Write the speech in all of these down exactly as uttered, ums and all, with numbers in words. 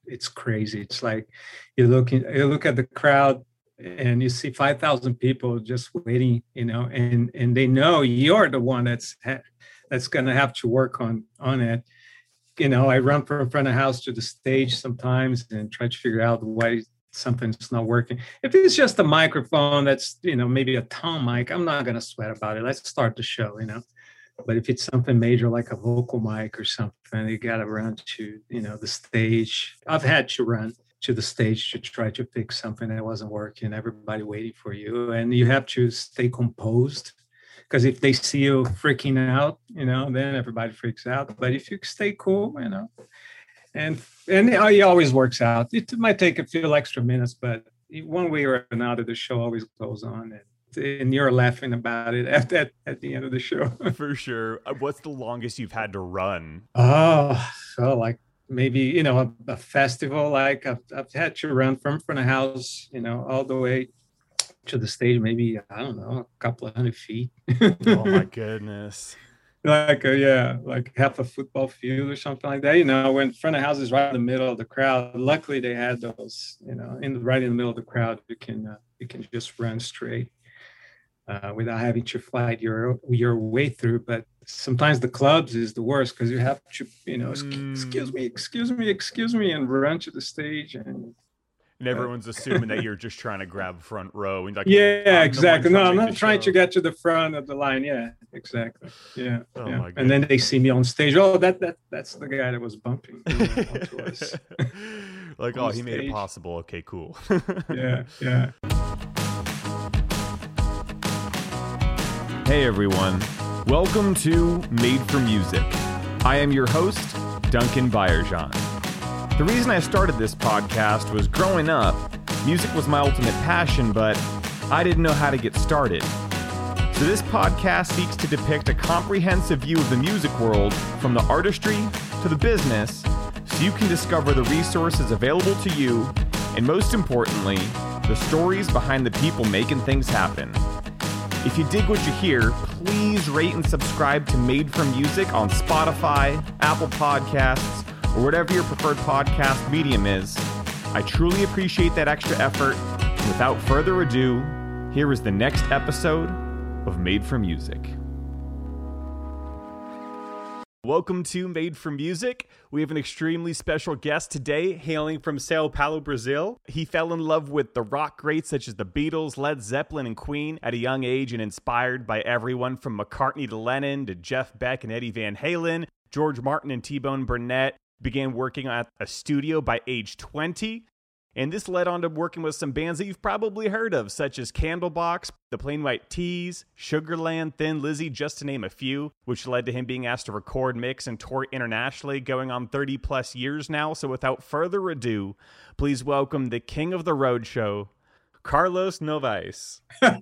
it's crazy. It's like you look in, you look at the crowd and you see five thousand people just waiting, you know, and and they know you're the one that's that's going to have to work on on it. You know, I run from front of house to the stage sometimes and try to figure out why something's not working. If it's just a microphone that's, you know, maybe a tom mic, I'm not going to sweat about it. Let's start the show, you know. But if it's something major like a vocal mic or something, you got to run to, you know, the stage. I've had to run to the stage to try to fix something that wasn't working. Everybody waiting for you. And you have to stay composed, because if they see you freaking out, you know, then everybody freaks out. But if you stay cool, you know, and and it always works out. It might take a few extra minutes, but one way or another, the show always goes on. And, and you're laughing about it at, at, at the end of the show. For sure. What's the longest you've had to run? Oh, so like maybe, you know, a, a festival, like I've, I've had to run from front of house, you know, all the way to the stage, maybe, I don't know, a couple of hundred feet. Oh my goodness. Like, a, yeah, like half a football field or something like that. You know, when front of house is right in the middle of the crowd, luckily they had those, you know, in the, right in the middle of the crowd, you can, uh, you can just run straight uh, without having to fight your, your way through. But sometimes the clubs is the worst, because you have to, you know, mm. excuse me, excuse me, excuse me, and run to the stage. And And everyone's assuming that you're just trying to grab front row. And like, yeah, exactly. No, I'm not trying to get to the front of the line. Yeah, exactly. Yeah. Oh yeah. My and then they see me on stage. Oh, that that that's the guy that was bumping, you know, onto us. Like, oh, he made it possible. Okay, cool. Yeah, yeah. Hey, everyone. Welcome to Made for Music. I am your host, Duncan Bayerjan. The reason I started this podcast was growing up, music was my ultimate passion, but I didn't know how to get started. So this podcast seeks to depict a comprehensive view of the music world, from the artistry to the business, so you can discover the resources available to you, and most importantly, the stories behind the people making things happen. If you dig what you hear, please rate and subscribe to Made for Music on Spotify, Apple Podcasts, or whatever your preferred podcast medium is. I truly appreciate that extra effort. And without further ado, here is the next episode of Made for Music. Welcome to Made for Music. We have an extremely special guest today, hailing from Sao Paulo, Brazil. He fell in love with the rock greats such as the Beatles, Led Zeppelin, and Queen at a young age, and inspired by everyone from McCartney to Lennon to Jeff Beck and Eddie Van Halen, George Martin and T-Bone Burnett. Began working at a studio by age twenty, and this led on to working with some bands that you've probably heard of, such as Candlebox, The Plain White T's, Sugarland, Thin Lizzy, just to name a few, which led to him being asked to record, mix, and tour internationally, going on thirty plus years now. So without further ado, please welcome the king of the road show, Carlos Novais.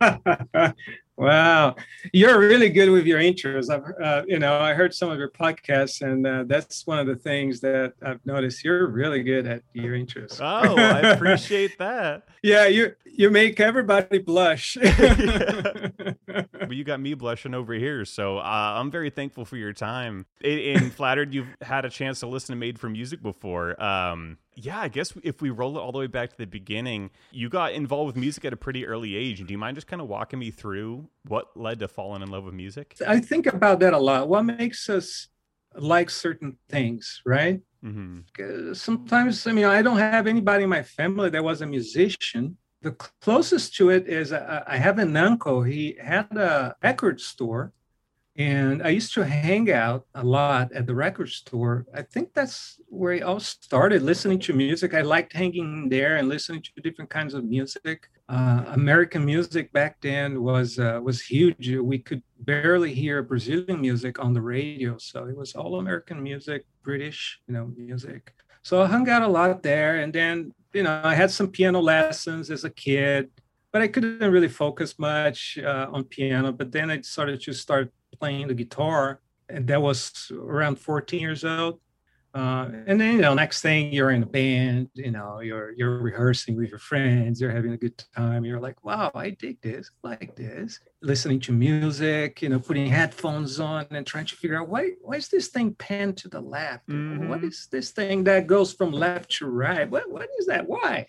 Wow, you're really good with your intros. I've, uh, you know, I heard some of your podcasts, and uh, that's one of the things that I've noticed. You're really good at your intros. Oh, I appreciate that. Yeah, you you make everybody blush. But you got me blushing over here, so uh, I'm very thankful for your time. And flattered you've had a chance to listen to Made for Music before. Um, yeah, I guess if we roll it all the way back to the beginning, you got involved with music at a pretty early age. Do you mind just kind of walking me through what led to falling in love with music? I think about that a lot. What makes us like certain things, right? Mm-hmm. Sometimes, I mean, I don't have anybody in my family that was a musician. The closest to it is I, I have an uncle. He had a record store, and I used to hang out a lot at the record store. I think that's where I all started listening to music. I liked hanging there and listening to different kinds of music. Uh, American music back then was uh, was huge. We could barely hear Brazilian music on the radio, so it was all American music, British, you know, music. So I hung out a lot there, and then, you know, I had some piano lessons as a kid, but I couldn't really focus much uh, on piano. But then I started to start playing the guitar, and that was around fourteen years old. Uh, and then, you know, next thing you're in a band, you know, you're you're rehearsing with your friends, you're having a good time. You're like, wow, I dig this, I like this. Listening to music, you know, putting headphones on and trying to figure out why why is this thing panned to the left? Mm-hmm. What is this thing that goes from left to right? What what is that? Why?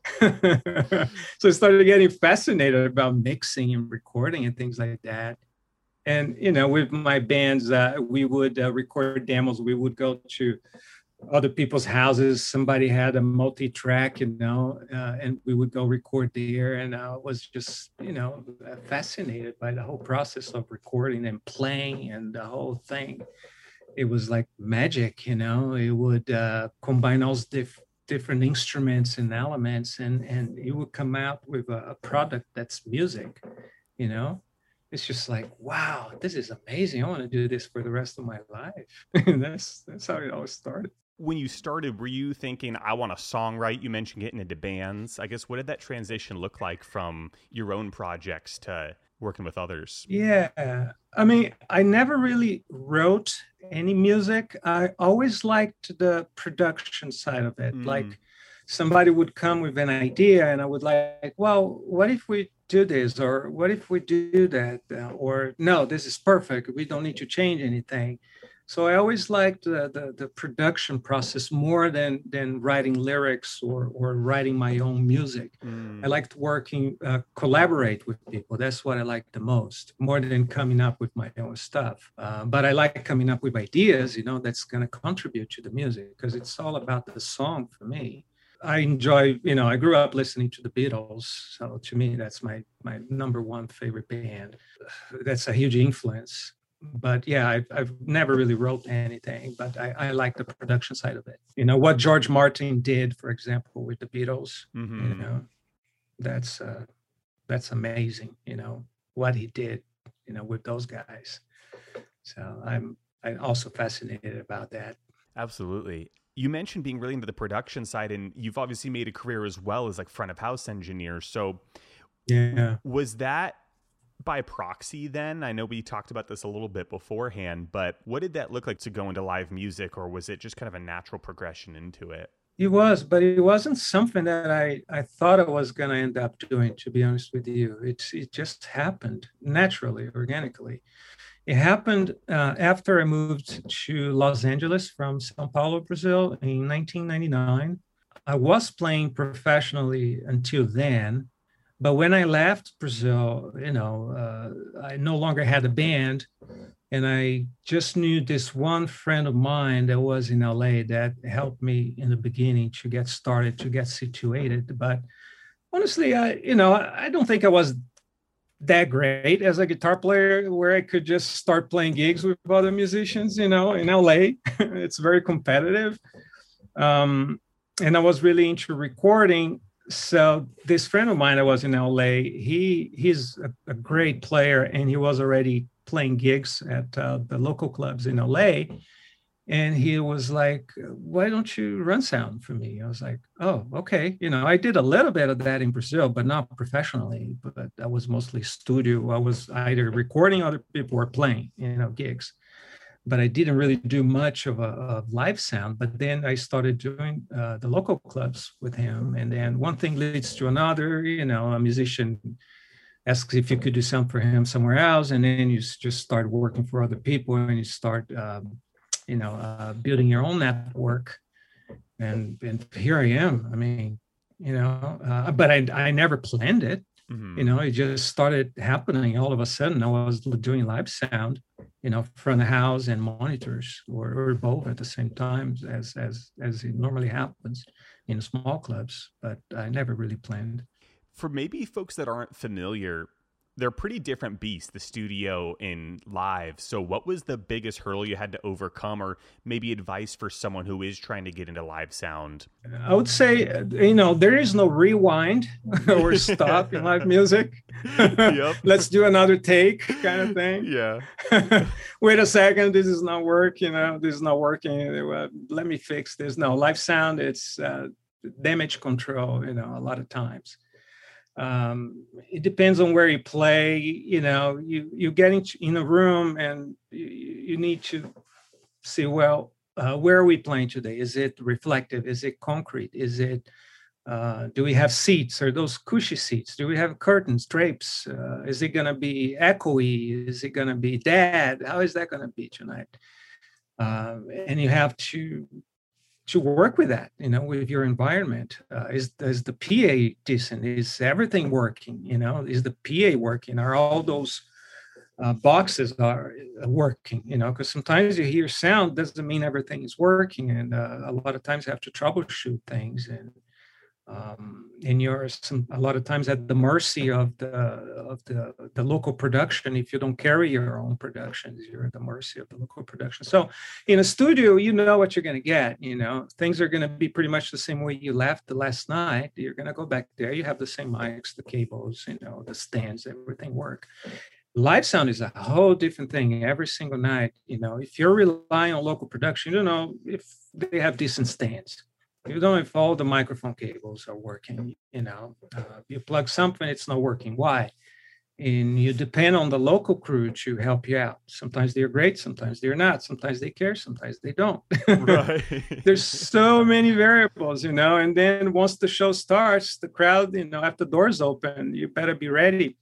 So I started getting fascinated about mixing and recording and things like that. And, you know, with my bands, uh, we would uh, record demos. We would go to other people's houses. Somebody had a multi-track, you know, uh, and we would go record there. And I was just, you know, fascinated by the whole process of recording and playing and the whole thing. It was like magic, you know. It would uh, combine all diff- different instruments and elements, and, and it would come out with a, a product that's music, you know. It's just like, wow, this is amazing. I want to do this for the rest of my life. that's that's how it all started. When you started, were you thinking, I want to songwrite? You mentioned getting into bands. I guess, what did that transition look like from your own projects to working with others? Yeah. I mean, I never really wrote any music. I always liked the production side of it. Mm. Like somebody would come with an idea and I would like, well, what if we do this, or what if we do that, uh, or no, this is perfect, we don't need to change anything. So I always liked the, the, the production process more than than writing lyrics or or writing my own music. Mm. I liked working, uh, collaborate with people. That's what I like the most, more than coming up with my own stuff. Uh, but I like coming up with ideas, you know, that's going to contribute to the music, because it's all about the song for me. I enjoy, you know, I grew up listening to the Beatles. So to me, that's my my number one favorite band. That's a huge influence. But yeah, I've, I've never really wrote anything, but I, I like the production side of it. You know, what George Martin did, for example, with the Beatles, mm-hmm. you know, that's uh, that's amazing, you know, what he did, you know, with those guys. So I'm I'm also fascinated about that. Absolutely. You mentioned being really into the production side, and you've obviously made a career as well as like front of house engineer. So yeah, was that by proxy then? I know we talked about this a little bit beforehand, but what did that look like to go into live music, or was it just kind of a natural progression into it? It was, but it wasn't something that I, I thought I was going to end up doing, to be honest with you. It's, it just happened naturally, organically. It happened uh, after I moved to Los Angeles from São Paulo, Brazil in nineteen ninety-nine. I was playing professionally until then, but when I left Brazil, you know, uh, I no longer had a band, and I just knew this one friend of mine that was in L A that helped me in the beginning to get started, to get situated. But honestly, I, you know, I don't think I was that great as a guitar player where I could just start playing gigs with other musicians, you know, in L A. It's very competitive. Um, and I was really into recording. So this friend of mine that was in L A, he he's a, a great player, and he was already playing gigs at uh, the local clubs in L A. And he was like, why don't you run sound for me? I was like, oh, okay. You know, I did a little bit of that in Brazil, but not professionally. But that was mostly studio. I was either recording other people or playing, you know, gigs. But I didn't really do much of a of live sound. But then I started doing uh, the local clubs with him. And then one thing leads to another. You know, a musician asks if you could do something for him somewhere else. And then you just start working for other people, and you start um, you know, uh, building your own network, and and here I am. I mean, you know, uh, but I I never planned it. Mm-hmm. You know, it just started happening all of a sudden. I was doing live sound, you know, front of house and monitors, or, or both at the same time, as as as it normally happens in small clubs. But I never really planned. For maybe folks that aren't familiar, they're pretty different beasts, the studio and live. So what was the biggest hurdle you had to overcome, or maybe advice for someone who is trying to get into live sound? I would say, you know, there is no rewind or stop in live music. Yep. Let's do another take kind of thing. Yeah. Wait a second, this is not working, you know, this is not working. Let me fix this. No, live sound, it's uh, damage control, you know, a lot of times. Um, it depends on where you play. You know, you, you get in, in a room, and you, you need to see, well, uh, where are we playing today? Is it reflective? Is it concrete? Is it, uh, do we have seats? Are those cushy seats? Do we have curtains, drapes? Uh, is it going to be echoey? Is it going to be dead? How is that going to be tonight? Uh, and you have to to work with that, you know, with your environment. Uh, is is the P A decent? Is everything working? You know, is the P A working? Are all those uh, boxes are working? You know, because sometimes you hear sound doesn't mean everything is working, and uh, a lot of times you have to troubleshoot things, and um, and you're some a lot of times at the mercy of the of the the local production. If you don't carry your own productions, you're at the mercy of the local production. So in a studio, you know what you're going to get. You know, things are going to be pretty much the same way you left the last night. You're going to go back there. You have the same mics, the cables, you know, the stands, everything work. Live sound is a whole different thing every single night. You know, if you're relying on local production, you don't know if they have decent stands. You don't know if all the microphone cables are working. You know, uh, you plug something, it's not working. Why? And you depend on the local crew to help you out. Sometimes they're great, sometimes they're not. Sometimes they care, sometimes they don't. Right. There's so many variables, you know. And then once the show starts, the crowd, you know, after the doors open, you better be ready.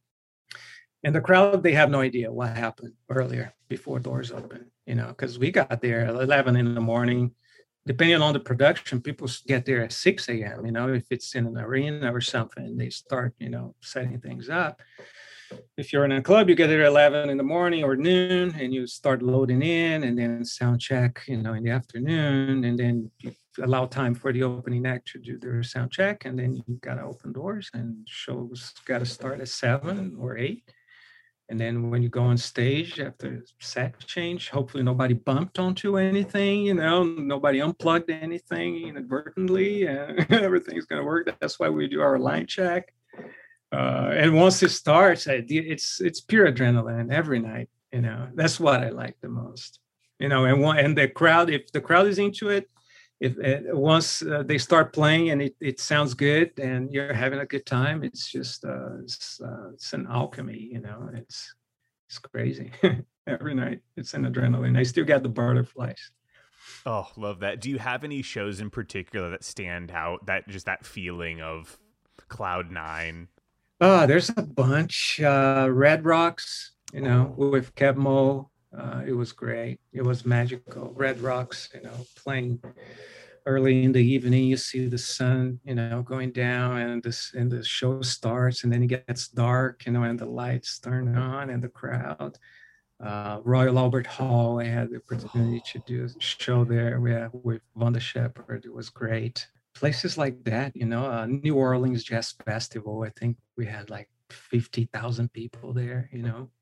And the crowd, they have no idea what happened earlier before doors open, you know, because we got there at eleven in the morning. Depending on the production, people get there at six a.m., you know, if it's in an arena or something, they start, you know, setting things up. If you're in a club, you get there at eleven in the morning or noon, and you start loading in, and then sound check, you know, in the afternoon, and then you allow time for the opening act to do their sound check, and then you got to open doors, and shows got to start at seven or eight. And then when you go on stage after set change, hopefully nobody bumped onto anything, you know, nobody unplugged anything inadvertently, and everything's going to work. That's why we do our line check. Uh, and once it starts, it's it's pure adrenaline every night, you know. That's what I like the most, you know. And one, and the crowd, if the crowd is into it, if uh, once uh, they start playing and it, it sounds good and you're having a good time, it's just uh, it's, uh, it's an alchemy, you know. It's it's crazy. Every night it's an adrenaline. I still got the butterflies. Oh, love that. Do you have any shows in particular that stand out? That just that feeling of Cloud Nine? Oh, there's a bunch. Uh, Red Rocks, you know, oh. with Kev Mo. Uh, it was great. It was magical. Red Rocks, you know, playing early in the evening. You see the sun, you know, going down, and this and the show starts, and then it gets dark, you know, and the lights turn on, and the crowd. Uh, Royal Albert Hall, I had the opportunity to do a show there with, with Wanda Shepherd. It was great. Places like that, you know, uh, New Orleans Jazz Festival. I think we had like fifty thousand people there, you know.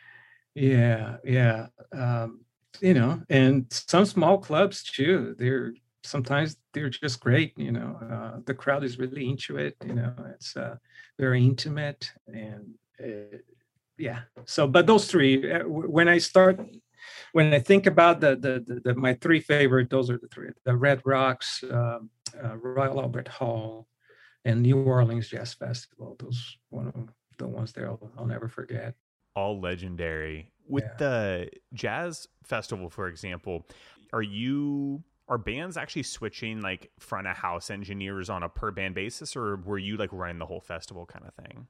Yeah, yeah. Um, you know, and some small clubs too. They're sometimes they're just great, you know. Uh, the crowd is really into it, you know. It's uh, very intimate, and uh, yeah. So, but those three, when I start, when I think about the the, the, the my three favorite, those are the three: the Red Rocks, uh, uh, Royal Albert Hall, and New Orleans Jazz Festival. Those one of the ones there I'll, I'll never forget. All legendary. With yeah. the jazz festival, for example, are you are bands actually switching like front of house engineers on a per band basis, or were you like running the whole festival kind of thing?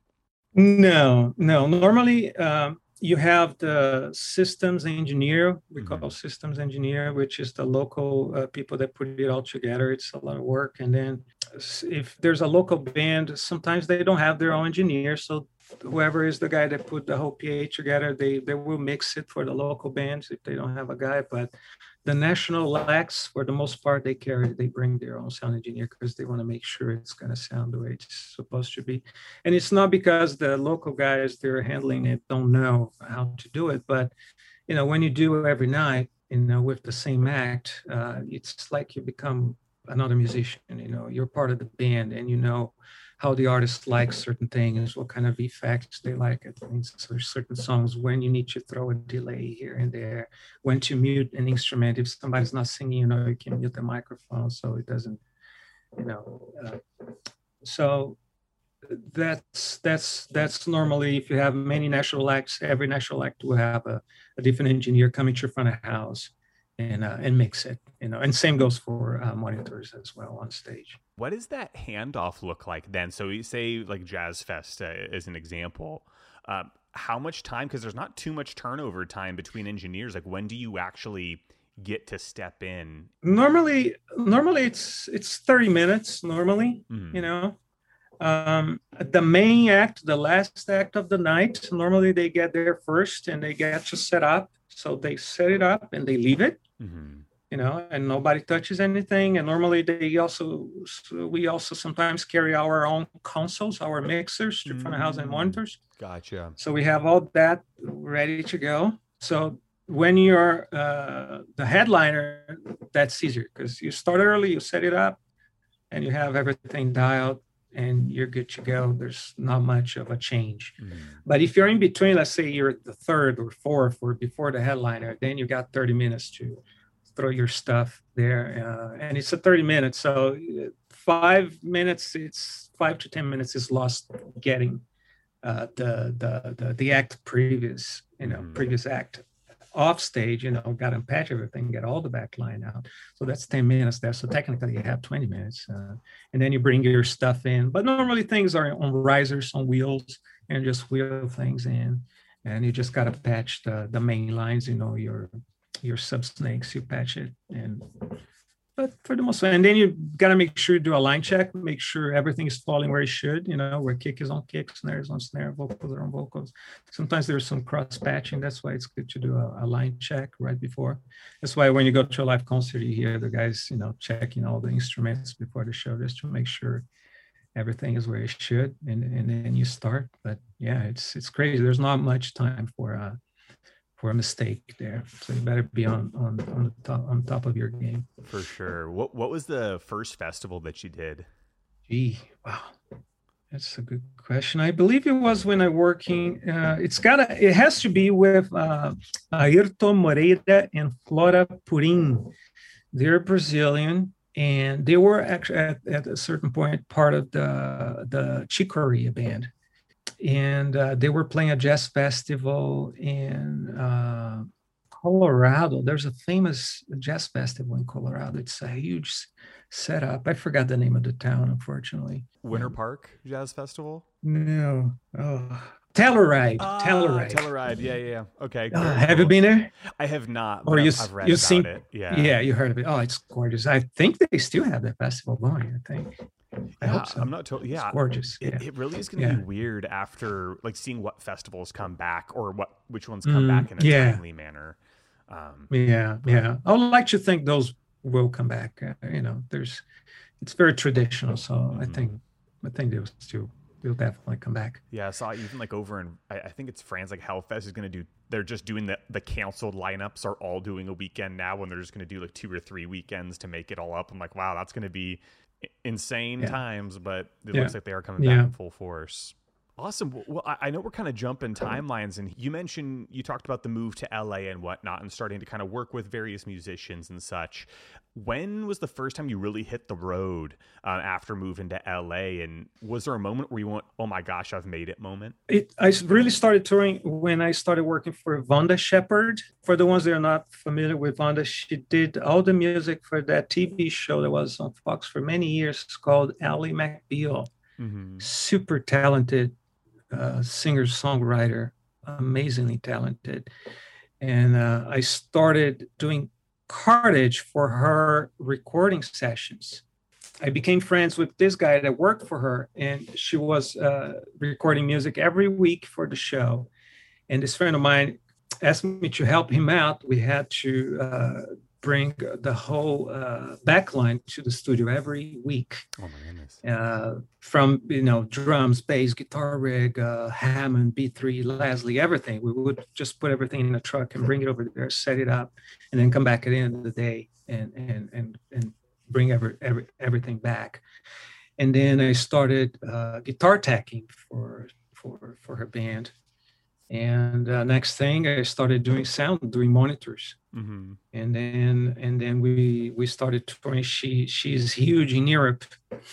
No, no. Normally, um, you have the systems engineer. We mm-hmm. call systems engineer, which is the local uh, people that put it all together. It's a lot of work. And then if there's a local band, sometimes they don't have their own engineer, so whoever is the guy that put the whole P A together, they, they will mix it for the local bands if they don't have a guy. But the national acts, for the most part, they carry, they bring their own sound engineer because they want to make sure it's going to sound the way it's supposed to be. And it's not because the local guys they're handling it don't know how to do it, but you know, when you do it every night, you know, with the same act, uh, it's like you become another musician. You know, you're part of the band, and you know how the artist likes certain things, what kind of effects they like at things, so certain songs, when you need to throw a delay here and there, when to mute an instrument. If somebody's not singing, you know, you can mute the microphone so it doesn't, you know. Uh, so that's that's that's normally, if you have many national acts, every national act will have a, a different engineer coming to your front of house and uh, and mix it, you know. And same goes for uh, monitors as well on stage. What does that handoff look like then? So you say like Jazz Fest uh, as an example. Uh, how much time? Because there's not too much turnover time between engineers. Like when do you actually get to step in? Normally, normally it's it's thirty minutes. Normally, Mm-hmm. you know, um, the main act, the last act of the night. Normally they get there first and they get to set up. So they set it up and they leave it. Mm-hmm. You know, and nobody touches anything. And normally they also, we also sometimes carry our own consoles, our mixers, to front of house and monitors. Gotcha. So we have all that ready to go. So when you're uh, the headliner, that's easier because you start early, you set it up, and you have everything dialed, and you're good to go. There's not much of a change. Mm-hmm. But if you're in between, let's say you're the third or fourth or before the headliner, then you got thirty minutes to throw your stuff there. Uh, and it's a thirty minutes. So five minutes, it's five to ten minutes is lost getting uh, the, the, the, the act previous, you know, Mm-hmm. previous act off stage, you know, got to patch everything, get all the back line out. So that's ten minutes there. So technically you have twenty minutes. Uh, and then you bring your stuff in. But normally things are on risers, on wheels, and just wheel things in. And you just got to patch the, the main lines, you know, your your sub snakes, you patch it. And but for the most part, and then you got to make sure you do a line check, make sure everything is falling where it should, you know, where kick is on kick, snare is on snare, vocals are on vocals. Sometimes there's some cross patching. That's why it's good to do a, a line check right before. That's why when you go to a live concert, you hear the guys, you know, checking all the instruments before the show, just to make sure everything is where it should, and, and then you start. But yeah, it's it's crazy. There's not much time for uh for a mistake there, so you better be on on on the top on top of your game. For sure. What What was the first festival that you did? Gee, wow, that's a good question. I believe it was when I working. Uh, it's gotta. It has to be with uh, Ayrton Moreira and Flora Purim. They're Brazilian, and they were actually at, at a certain point part of the the Chicoria band. And uh, they were playing a jazz festival in uh, Colorado. There's a famous jazz festival in Colorado. It's a huge setup. I forgot the name of the town, unfortunately. Winter Park Jazz Festival? No. Oh. Telluride. Ah, Telluride. Telluride. Yeah, yeah, yeah. Okay. Uh, cool, have cool. you been there? I have not. Or But you, I've, I've read you've about seen it. Yeah. Yeah, you heard of it. Oh, it's gorgeous. I think they still have that festival going, I think. I yeah, hope so. I'm not totally. Yeah, It's gorgeous. It, Yeah. it really is going to Yeah. be weird after like seeing what festivals come back or what which ones come Mm, back in a yeah. timely manner. Um, Yeah, yeah. I would like to think those will come back. Uh, you know, there's, it's very traditional, so I Mhm. think, I think they'll still, they'll definitely come back. yeah, I saw even like over in I, I think it's France, like Hellfest is going to do. They're just doing the the canceled lineups are all doing a weekend now, and they're just going to do like two or three weekends to make it all up. I'm like, wow, that's going to be insane Yeah. times, but it Yeah. looks like they are coming Yeah. back in full force. Awesome. Well, I I know we're kind of jumping timelines, and you mentioned you talked about the move to L A and whatnot, and starting to kind of work with various musicians and such. When was the first time you really hit the road uh, after moving to L A? And was there a moment where you went, "Oh my gosh, I've made it"? Moment. It, I s- really started touring when I started working for Vonda Shepard. For the ones that are not familiar with Vonda, she did all the music for that T V show that was on Fox for many years called Ally McBeal. Mm-hmm. Super talented uh, singer songwriter, amazingly talented. And uh, I started doing cartage for her recording sessions. I became friends with this guy that worked for her, and she was uh, recording music every week for the show. And this friend of mine asked me to help him out. We had to uh, bring the whole uh, backline to the studio every week. Oh my goodness. Uh, from, you know, drums, bass, guitar rig, uh, Hammond, B three, Leslie, everything. We would just put everything in a truck and bring it over there, set it up, and then come back at the end of the day and and and and bring every, every everything back. And then I started uh, guitar tacking for for for her band. And uh, next thing, I started doing sound, doing monitors. Mm-hmm. And then and then we we started touring. She she's huge in Europe,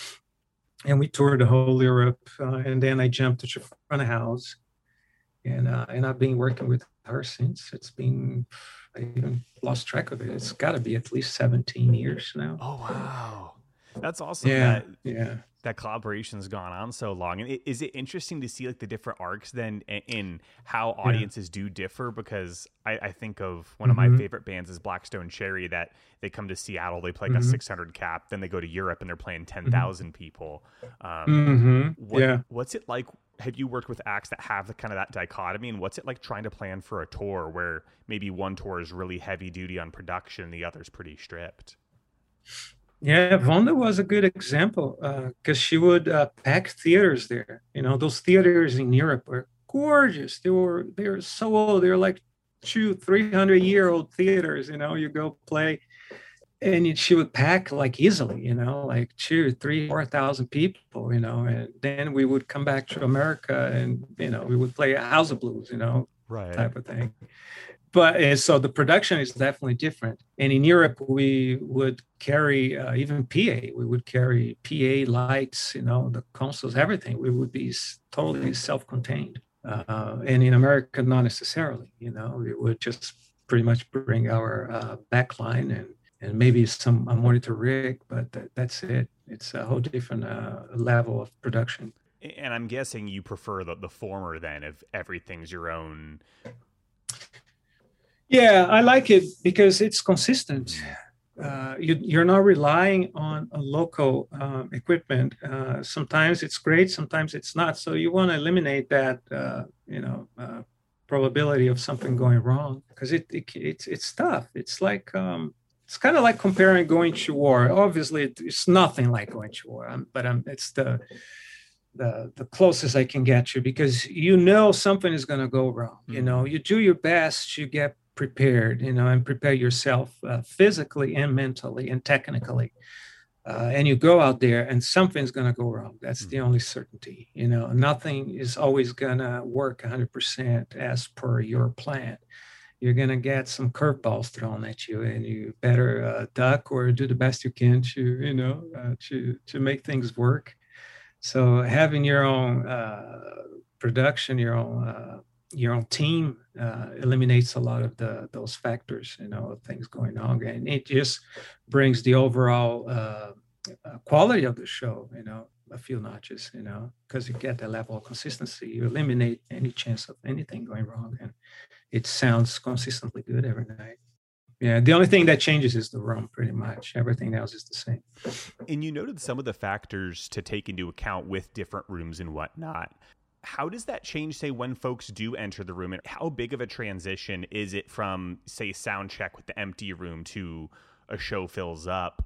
and we toured the whole Europe. Uh, and then I jumped to front of house, and uh, and I've been working with her since. It's been I even lost track of it. It's got to be at least seventeen years now. Oh, wow. That's awesome. Yeah, That, yeah. that collaboration's gone on so long. And is it interesting to see like the different arcs then in how audiences yeah. do differ? Because I, I think of one mm-hmm. of my favorite bands is Blackstone Cherry, that they come to Seattle, they play like mm-hmm. a six hundred cap, then they go to Europe and they're playing ten thousand mm-hmm. people. Um, mm-hmm. what, yeah. What's it like? Have you worked with acts that have the kind of that dichotomy, and what's it like trying to plan for a tour where maybe one tour is really heavy duty on production, the other's pretty stripped? Yeah, Vonda was a good example because uh, she would uh, pack theaters there. You know, those theaters in Europe were gorgeous. They were they were so old. They were like two, three hundred year old theaters. You know, you go play, and she would pack like easily. You know, like two, three, four thousand people. You know, and then we would come back to America, and you know, we would play a House of Blues. You know, right. type of thing. But uh, so the production is definitely different. And in Europe, we would carry uh, even P A. We would carry P A lights, you know, the consoles, everything. We would be totally self-contained. Uh, and in America, not necessarily. You know, we would just pretty much bring our uh, backline and and maybe some a monitor rig, but th- that's it. It's a whole different uh, level of production. And I'm guessing you prefer the, the former then, if everything's your own. Yeah, I like it because it's consistent. Uh, you, you're not relying on a local um, equipment. Uh, sometimes it's great, sometimes it's not. So you want to eliminate that, uh, you know, uh, probability of something going wrong because it, it it's it's tough. It's like um, it's kind of like comparing going to war. Obviously, it's nothing like going to war, um, but um, it's the the the closest I can get you because you know something is going to go wrong. Mm-hmm. You know, you do your best, you get prepared, you know, and prepare yourself uh, physically and mentally and technically. Uh, and you go out there and something's going to go wrong. That's mm-hmm. the only certainty. You know, nothing is always going to work one hundred percent as per your plan. You're going to get some curveballs thrown at you and you better uh, duck or do the best you can to, you know, uh, to, to make things work. So having your own uh, production, your own uh, your own team uh, eliminates a lot of the those factors, you know, of things going on, and it just brings the overall uh, uh, quality of the show, you know, a few notches, you know, because you get that level of consistency. You eliminate any chance of anything going wrong, and it sounds consistently good every night. Yeah, the only thing that changes is the room, pretty much. Everything else is the same. And you noted some of the factors to take into account with different rooms and whatnot. How does that change, say, when folks do enter the room? And how big of a transition is it from, say, sound check with the empty room to a show fills up?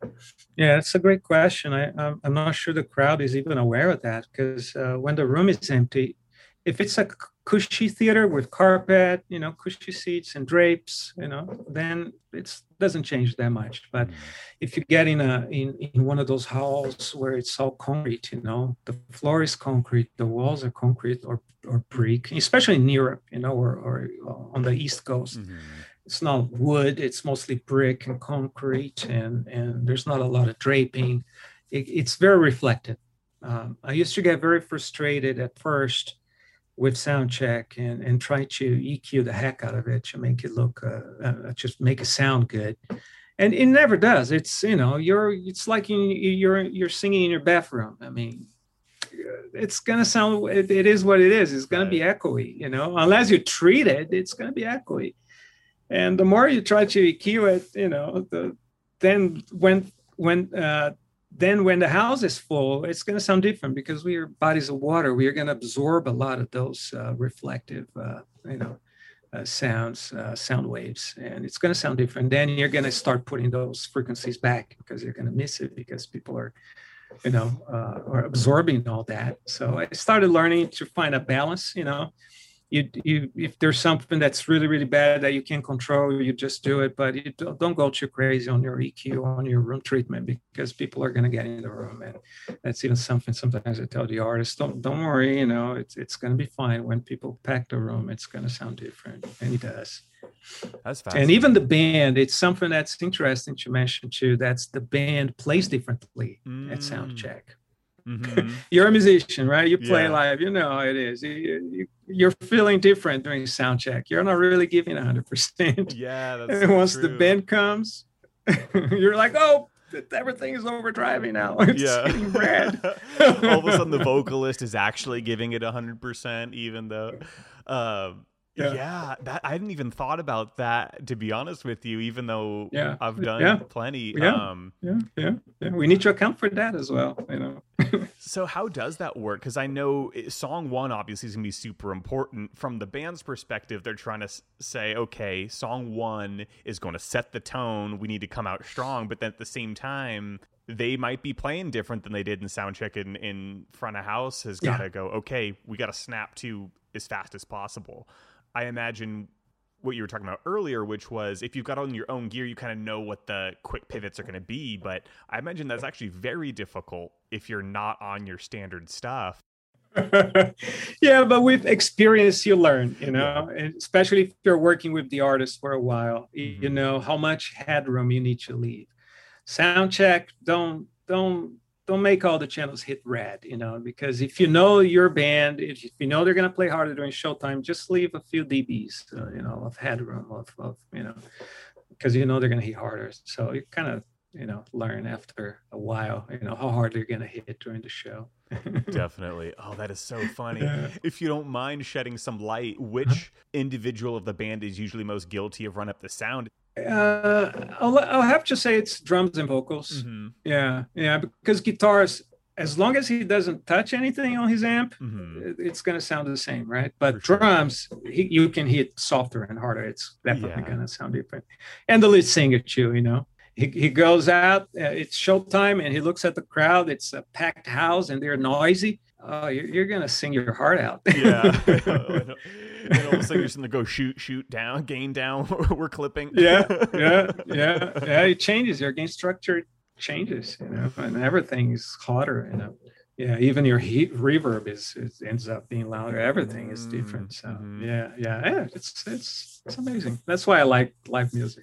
Yeah, that's a great question. I, I'm not sure the crowd is even aware of that because uh, when the room is empty, if it's a cushy theater with carpet, you know, cushy seats and drapes, you know, then it doesn't change that much. But if you get in a in, in one of those halls where it's all concrete, you know, the floor is concrete, the walls are concrete or or brick, especially in Europe, you know, or, or on the East Coast. Mm-hmm. It's not wood, it's mostly brick and concrete, and, and there's not a lot of draping. It, it's very reflective. Um, I used to get very frustrated at first with sound check and, and try to E Q the heck out of it to make it look, uh, uh, just make it sound good. And it never does. It's, you know, you're, it's like you, you're, you're singing in your bathroom. I mean, it's going to sound, it, it is what it is. It's going to be echoey, you know, unless you treat it, it's going to be echoey. And the more you try to E Q it, you know, the, then when, when, uh, then when the house is full, it's going to sound different because we are bodies of water. We are going to absorb a lot of those uh, reflective, uh, you know, uh, sounds, uh, sound waves, and it's going to sound different. Then you're going to start putting those frequencies back because you're going to miss it because people are, you know, uh, are absorbing all that. So I started learning to find a balance, you know. You, you, if there's something that's really, really bad that you can't control, you just do it. But you don't, don't go too crazy on your E Q, on your room treatment, because people are going to get in the room. And that's even something sometimes I tell the artists, don't don't worry, you know, it's it's going to be fine. When people pack the room, it's going to sound different. And it does. That's fascinating. And even the band, it's something that's interesting to mention too. That's the band plays differently mm. at sound check. Mm-hmm. You're a musician, right? You play Yeah. live, you know how it is. You, you, you're feeling different during sound check. You're not really giving one hundred percent. Yeah, that's And so once true. the band comes, you're like, oh, everything is overdriving now. It's Yeah. getting red. All of a sudden, the vocalist is actually giving it one hundred percent, even though. Um, yeah. Yeah. that I hadn't even thought about that, to be honest with you, even though Yeah. I've done Yeah. plenty. Yeah. Um, Yeah, yeah, yeah. We need to account for that as well, you know. So how does that work? Because I know it- song one obviously is going to be super important. From the band's perspective, they're trying to s- say, okay, song one is going to set the tone. We need to come out strong. But then at the same time, they might be playing different than they did in soundcheck in, in front of house. Has got to Yeah. go, okay, we got to snap to as fast as possible. I imagine what you were talking about earlier, which was if you've got on your own gear, you kind of know what the quick pivots are going to be. But I imagine that's actually very difficult if you're not on your standard stuff. Yeah, but with experience, you learn, you know, and especially if you're working with the artist for a while, you Mhm. know how much headroom you need to leave. Sound check, don't, don't, don't make all the channels hit red, you know, because if you know your band, if you know they're going to play harder during showtime, just leave a few dBs, uh, you know, of headroom, of, of you know, because you know they're going to hit harder. So you kind of, you know, learn after a while, you know, how hard they're going to hit during the show. Definitely. Oh, that is so funny. Yeah. If you don't mind shedding some light, which individual of the band is usually most guilty of run up the sound? Uh, I'll, I'll have to say it's drums and vocals. Mm-hmm. Yeah, yeah, because guitars, as long as he doesn't touch anything on his amp, Mm-hmm. it- it's going to sound the same, right? But For sure. drums, he, you can hit softer and harder. It's definitely Yeah. going to sound different. And the lead singer too, you know. He, he goes out, uh, it's showtime, and he looks at the crowd. It's a packed house, and they're noisy. Oh, you're, you're going to sing your heart out. Yeah. And all of a sudden you're just going to go shoot, shoot down, gain down. We're clipping. yeah, yeah, yeah, yeah. It changes. Your gain structure changes, you know, and everything is hotter, you know. Yeah, even your heat reverb is, is ends up being louder. Everything is different. So Mhm. yeah, yeah, yeah. It's it's it's amazing. That's why I like live music.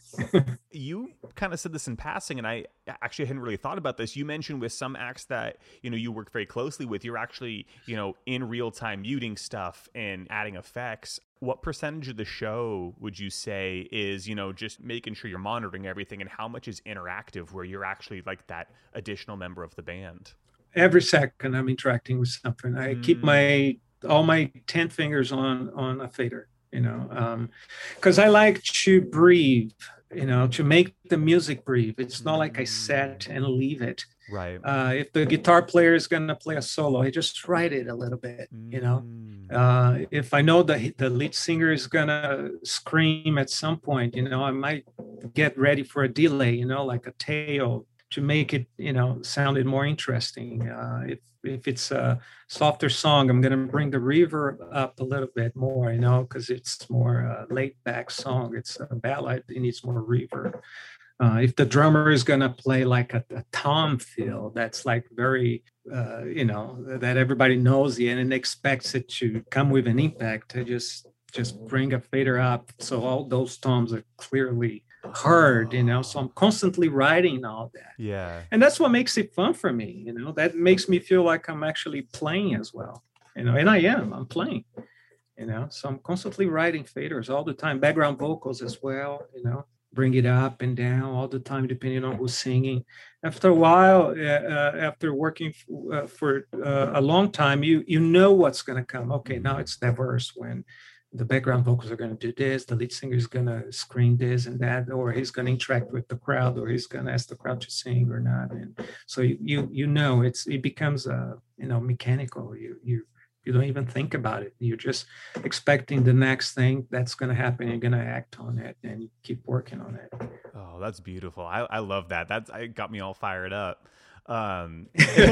You kind of said this in passing, and I actually hadn't really thought about this. You mentioned with some acts that, you know, you work very closely with, you're actually, you know, in real time muting stuff and adding effects. What percentage of the show would you say is, you know, just making sure you're monitoring everything, and how much is interactive where you're actually like that additional member of the band? Every second I'm interacting with something. I keep Mm. my all my ten fingers on on a fader, you know, um, because I like to breathe, you know, to make the music breathe. It's not like I set and leave it. Right. Uh, if the guitar player is going to play a solo, I just write it a little bit, you know. Uh, if I know the the lead singer is going to scream at some point, you know, I might get ready for a delay, you know, like a tail, to make it, you know, sounded more interesting. Uh, if if it's a softer song, I'm going to bring the reverb up a little bit more, you know, because it's more uh, laid back song. It's a ballad, it needs more reverb. Uh, if the drummer is going to play like a, a tom feel, that's like very, uh, you know, that everybody knows it and expects it to come with an impact, I just just bring a fader up so all those toms are clearly heard, you know. So I'm constantly writing all that. Yeah. And that's what makes it fun for me, you know. That makes me feel like I'm actually playing as well, you know. And I am, I'm playing, you know. So I'm constantly writing faders all the time, background vocals as well, you know. Bring it up and down all the time, depending on who's singing. After a while, uh, uh, after working f- uh, for uh, a long time, you you know what's going to come. Okay, now it's that verse when the background vocals are going to do this, the lead singer is going to scream this and that, or he's going to interact with the crowd, or he's going to ask the crowd to sing or not. And so you you, you know, it's it becomes uh, you know, mechanical. You you you don't even think about it. You're just expecting the next thing that's going to happen. You're going to act on it, and you keep working on it. Oh, that's beautiful. I, I love that. That's it got me all fired up. Um,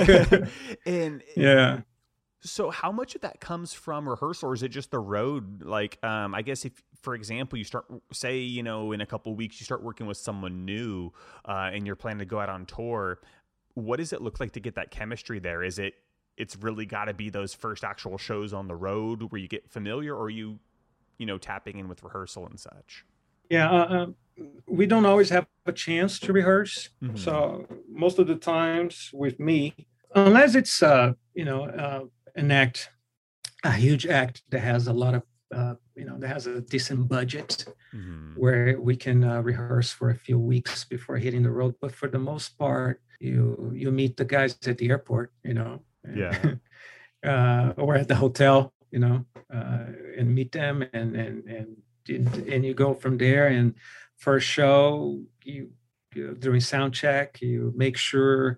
and Yeah. so how much of that comes from rehearsal, or is it just the road? Like, um, I guess if, for example, you start, say, you know, in a couple of weeks, you start working with someone new uh, and you're planning to go out on tour, what does it look like to get that chemistry there? Is it, it's really got to be those first actual shows on the road where you get familiar, or are you, you know, tapping in with rehearsal and such? Yeah, uh, um, we don't always have a chance to rehearse. Mhm. So most of the times with me, unless it's uh, you know uh, an act, a huge act that has a lot of uh, you know that has a decent budget, Mm-hmm. where we can uh, rehearse for a few weeks before hitting the road. But for the most part, you you meet the guys at the airport, you know, Yeah. uh, or at the hotel, you know, uh, and meet them, and and and and you go from there. And first show, you, you during sound check, you make sure.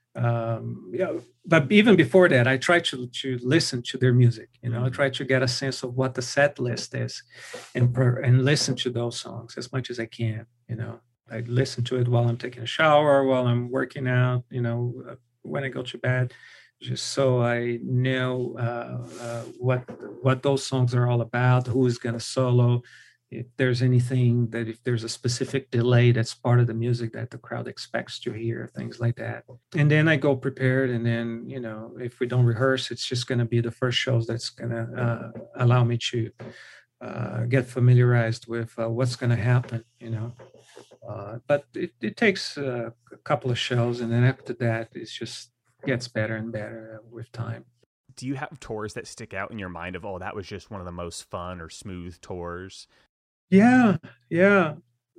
Um, yeah, but even before that, I try to to listen to their music. You know, I Mm. try to get a sense of what the set list is, and per, and listen to those songs as much as I can. You know, I listen to it while I'm taking a shower, while I'm working out. You know, uh, when I go to bed, just so I know uh, uh, what what those songs are all about, who is going to solo, if there's anything that if there's a specific delay that's part of the music that the crowd expects to hear, things like that. And then I go prepared. And then, you know, if we don't rehearse, it's just going to be the first shows that's going to uh, allow me to uh, get familiarized with uh, what's going to happen, you know. Uh, but it, it takes uh, a couple of shows. And then after that, it's just gets better and better with time. Do you have tours that stick out in your mind of, oh, that was just one of the most fun or smooth tours? Yeah, yeah.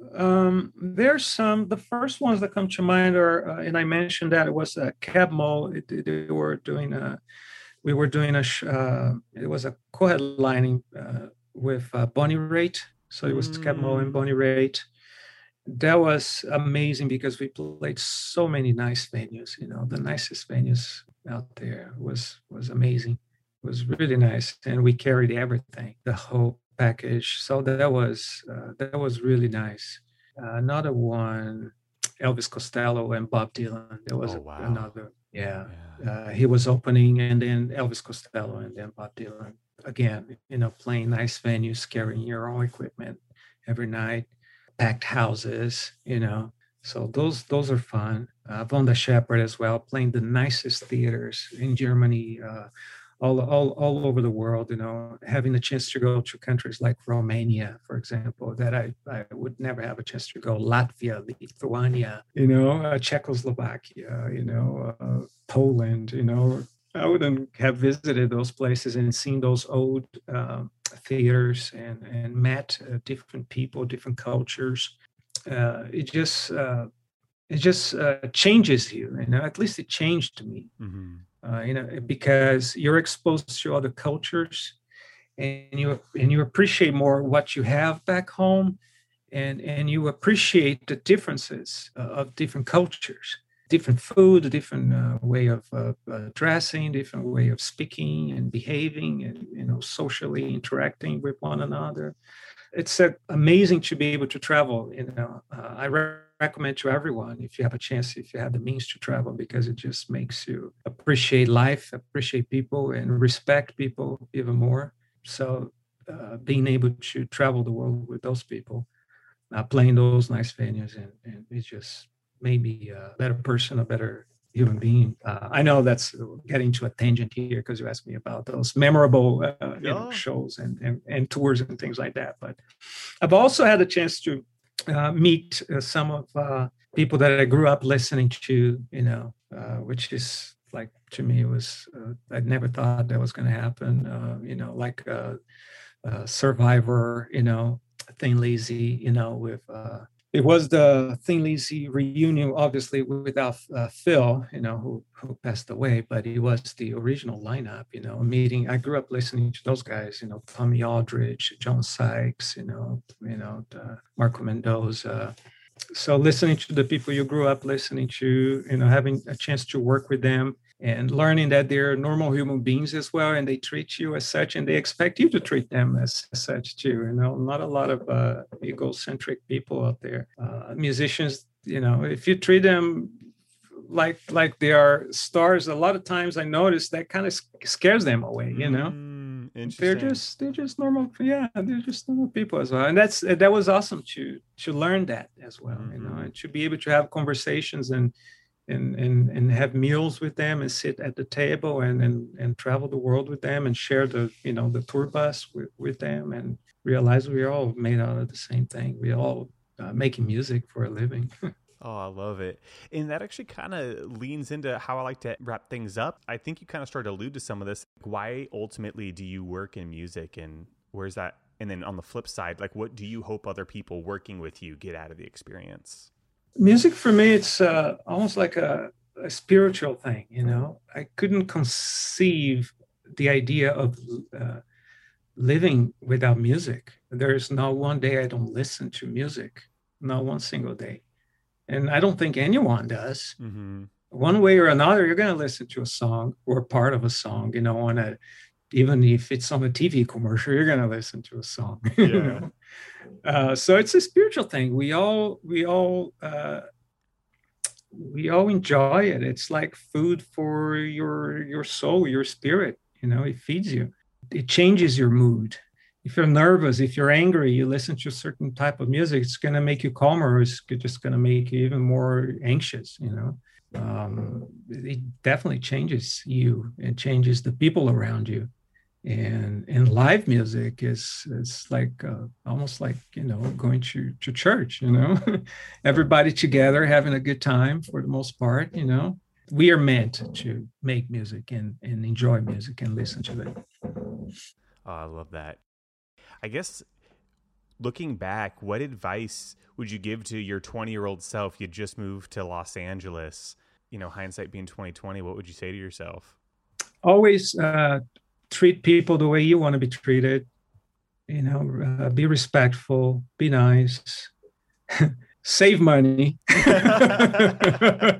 Um, there's some. The first ones that come to mind are, uh, and I mentioned that it was a Cabmo. It, it, they were doing a, we were doing a. sh- Uh, it was a co-headlining uh, with uh, Bonnie Raitt. So it was Cabmo and Mm. Bonnie Raitt. That was amazing because we played so many nice venues. You know, the nicest venues out there was was amazing. It was really nice, and we carried everything, the whole package. So that was uh, that was really nice. Uh, another one, Elvis Costello and Bob Dylan. There was Oh, a, wow. another. Yeah, Yeah. uh, he was opening, and then Elvis Costello, and then Bob Dylan. Again, you know, playing nice venues, carrying your own equipment every night, packed houses. You know, so those those are fun. Uh, Vonda Shepard as well, playing the nicest theaters in Germany. Uh, all, all, all over the world, you know, having the chance to go to countries like Romania, for example, that I, I would never have a chance to go, Latvia, Lithuania, you know, uh, Czechoslovakia, you know, uh, Poland, you know, I wouldn't have visited those places and seen those old um, theaters and, and met uh, different people, different cultures. Uh, it just, uh, it just uh, changes you, you know, at least it changed me. Mm-hmm. Uh, you know, because you're exposed to other cultures, and you and you appreciate more what you have back home, and and you appreciate the differences uh, of different cultures, different food, different uh, way of uh, uh, dressing, different way of speaking and behaving, and you know, socially interacting with one another. It's uh, amazing to be able to travel. You know, uh, I re- recommend to everyone, if you have a chance, if you have the means to travel, because it just makes you appreciate life, appreciate people, and respect people even more. So, uh, being able to travel the world with those people, uh, playing those nice venues, and, and it just made me a better person, a better human being. Uh, I know that's getting to a tangent here because you asked me about those memorable uh, you know, Yeah. shows and, and, and tours and things like that. But I've also had a chance to uh, meet uh, some of uh, people that I grew up listening to, you know, uh, which is like, to me, it was, uh, I'd never thought that was going to happen. Uh, you know, like uh, uh, Survivor, you know, Thin Lizzy, you know, with, uh, it was the Thin Lizzy reunion, obviously, without uh, Phil, you know, who, who passed away, but it was the original lineup, you know, meeting. I grew up listening to those guys, you know, Tommy Aldridge, John Sykes, you know, you know, the Marco Mendoza. So listening to the people you grew up listening to, you know, having a chance to work with them and learning that they're normal human beings as well, and they treat you as such, and they expect you to treat them as, as such too. You know, not a lot of uh, egocentric people out there. Uh, musicians, you know, if you treat them like like they are stars, a lot of times I notice that kind of scares them away. You know. Mm, interesting. They're just they're just normal, yeah. They're just normal people as well, and that's that was awesome to to learn that as well. Mm-hmm. You know, and to be able to have conversations and and and and have meals with them and sit at the table and and and travel the world with them and share the you know the tour bus with with them and realize we're all made out of the same thing. We're all uh, making music for a living. Oh, I love it. And that actually kind of leans into how I like to wrap things up. I think you kind of started to allude to some of this. Why ultimately do you work in music, and where's that? And then on the flip side, like, what do you hope other people working with you get out of the experience? Music for me, it's uh, almost like a, a spiritual thing, you know. I couldn't conceive the idea of uh, living without music. There's not one day I don't listen to music, not one single day. And I don't think anyone does. Mm-hmm. One way or another, you're going to listen to a song or part of a song, you know, on a, even if it's on a T V commercial, you're going to listen to a song. Yeah. uh, so it's a spiritual thing. We all, we all, uh, we all enjoy it. It's like food for your, your soul, your spirit, you know, it feeds you. It changes your mood. If you're nervous, if you're angry, you listen to a certain type of music, it's going to make you calmer. Or it's just going to make you even more anxious, you know. Um, it definitely changes you and changes the people around you. And and live music is is like uh, almost like, you know, going to, to church, you know. Everybody together having a good time for the most part, you know. We are meant to make music and, and enjoy music and listen to it. Oh, I love that. I guess looking back, what advice would you give to your twenty-year-old self? You just moved to Los Angeles, you know, hindsight being twenty twenty. What would you say to yourself? Always uh, treat people the way you want to be treated. You know, uh, be respectful, be nice, save money. uh,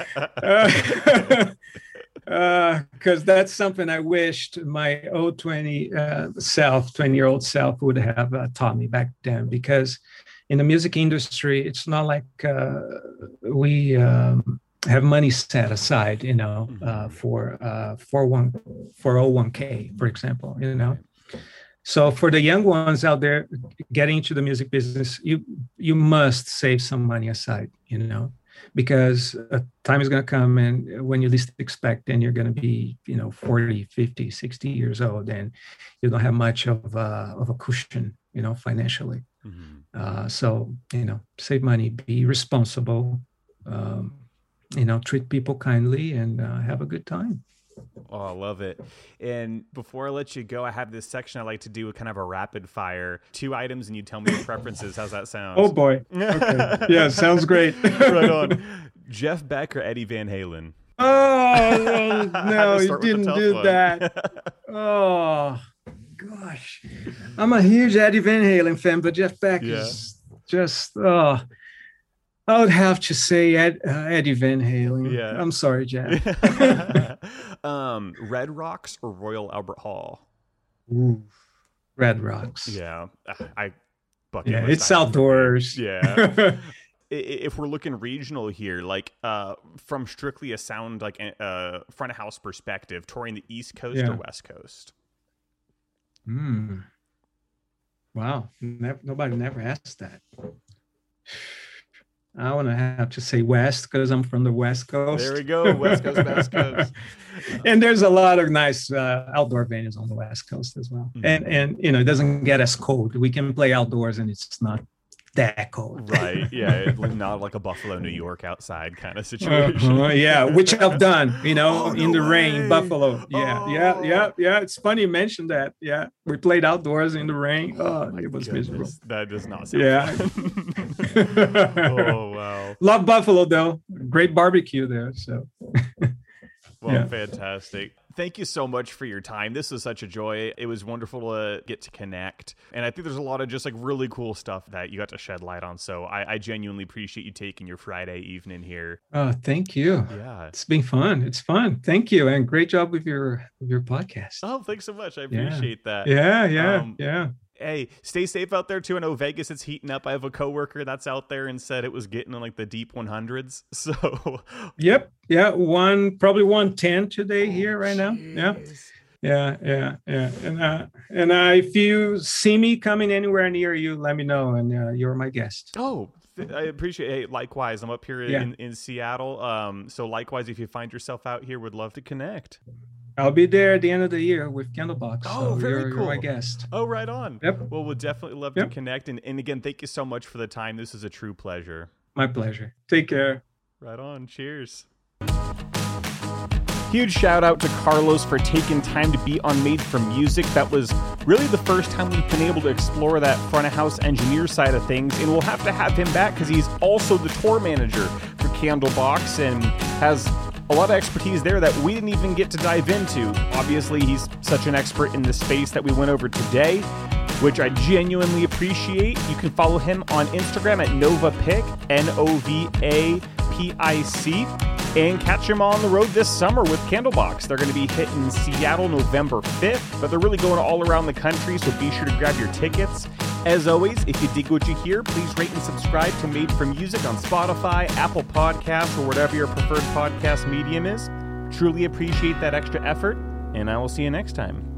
because uh, that's something I wished my old twenty uh, self, twenty-year-old self would have uh, taught me back then. Because in the music industry, it's not like uh, we um, have money set aside, you know, uh, for uh, four oh one k, for example, you know. So for the young ones out there getting into the music business, you you must save some money aside, you know. Because a time is going to come and when you least expect, and you're going to be, you know, forty, fifty, sixty years old, and you don't have much of a, of a cushion, you know, financially. Mm-hmm. Uh, so, you know, save money, be responsible, um, you know, treat people kindly, and uh, have a good time. Oh, I love it. And before I let you go, I have this section I like to do, kind of a rapid fire. Two items, and you tell me your preferences. How's that sound? Oh, boy. Okay. Yeah, sounds great. Right on. Jeff Beck or Eddie Van Halen? Oh, no, you didn't do one. That. Oh, gosh. I'm a huge Eddie Van Halen fan, but Jeff Beck yeah. is just, oh. I would have to say Ed, uh, Eddie Van Halen. Yeah. I'm sorry, Jeff. um, Red Rocks or Royal Albert Hall? Ooh, Red Rocks. Yeah, I. Bucket yeah, it's outdoors. Yeah. If we're looking regional here, like uh, from strictly a sound like uh, front of house perspective, touring the East Coast yeah. or West Coast? Hmm. Wow. Never, nobody never asked that. I want to have to say West because I'm from the West Coast. There we go, West Coast, West Coast. And there's a lot of nice uh, outdoor venues on the West Coast as well. Mm-hmm. And, and you know, it doesn't get as cold. We can play outdoors and it's not that cold. Right, yeah, not like a Buffalo, New York outside kind of situation. Uh-huh, yeah, which I've done, you know, oh, in no the way. rain, Buffalo. Yeah, oh. yeah, yeah, yeah. It's funny you mentioned that. Yeah, we played outdoors in the rain. Oh, oh it was goodness. miserable. That does not sound yeah. fun. Oh, wow. Love Buffalo, though. Great barbecue there, so. Well, yeah. Fantastic. Thank you so much for your time. This was such a joy. It was wonderful to get to connect. And I think there's a lot of just like really cool stuff that you got to shed light on. So I, I genuinely appreciate you taking your Friday evening here. Oh, thank you. Yeah. It's been fun. It's fun. Thank you. And great job with your with your podcast. Oh, thanks so much. I appreciate yeah. that. Yeah, yeah, um, yeah. Hey, stay safe out there too. I know Vegas, it's heating up. I have a coworker that's out there and said it was getting in like the deep hundreds. So, yep, yeah, one probably one ten today here right now. Geez. Yeah, yeah, yeah, yeah. And uh, and uh, if you see me coming anywhere near you, let me know, and uh, you're my guest. Oh, I appreciate it. Hey, likewise, I'm up here yeah. in, in Seattle. Um, so likewise, if you find yourself out here, would love to connect. I'll be there at the end of the year with Candlebox. Oh, so very you're, cool. You're my guest. Oh, right on. Yep. Well, we'll definitely love yep. to connect. And, and again, thank you so much for the time. This is a true pleasure. My pleasure. Take care. Right on. Cheers. Huge shout out to Carlos for taking time to be on Made for Music. That was really the first time we've been able to explore that front of house engineer side of things, and we'll have to have him back because he's also the tour manager for Candlebox and has a lot of expertise there that we didn't even get to dive into. Obviously, he's such an expert in the space that we went over today, which I genuinely appreciate. You can follow him on Instagram at NovaPic, N O V A P I C, and catch him on the road this summer with Candlebox. They're going to be hitting Seattle November fifth, but they're really going all around the country, so be sure to grab your tickets. As always, if you dig what you hear, please rate and subscribe to Made for Music on Spotify, Apple Podcasts, or whatever your preferred podcast medium is. Truly appreciate that extra effort, and I will see you next time.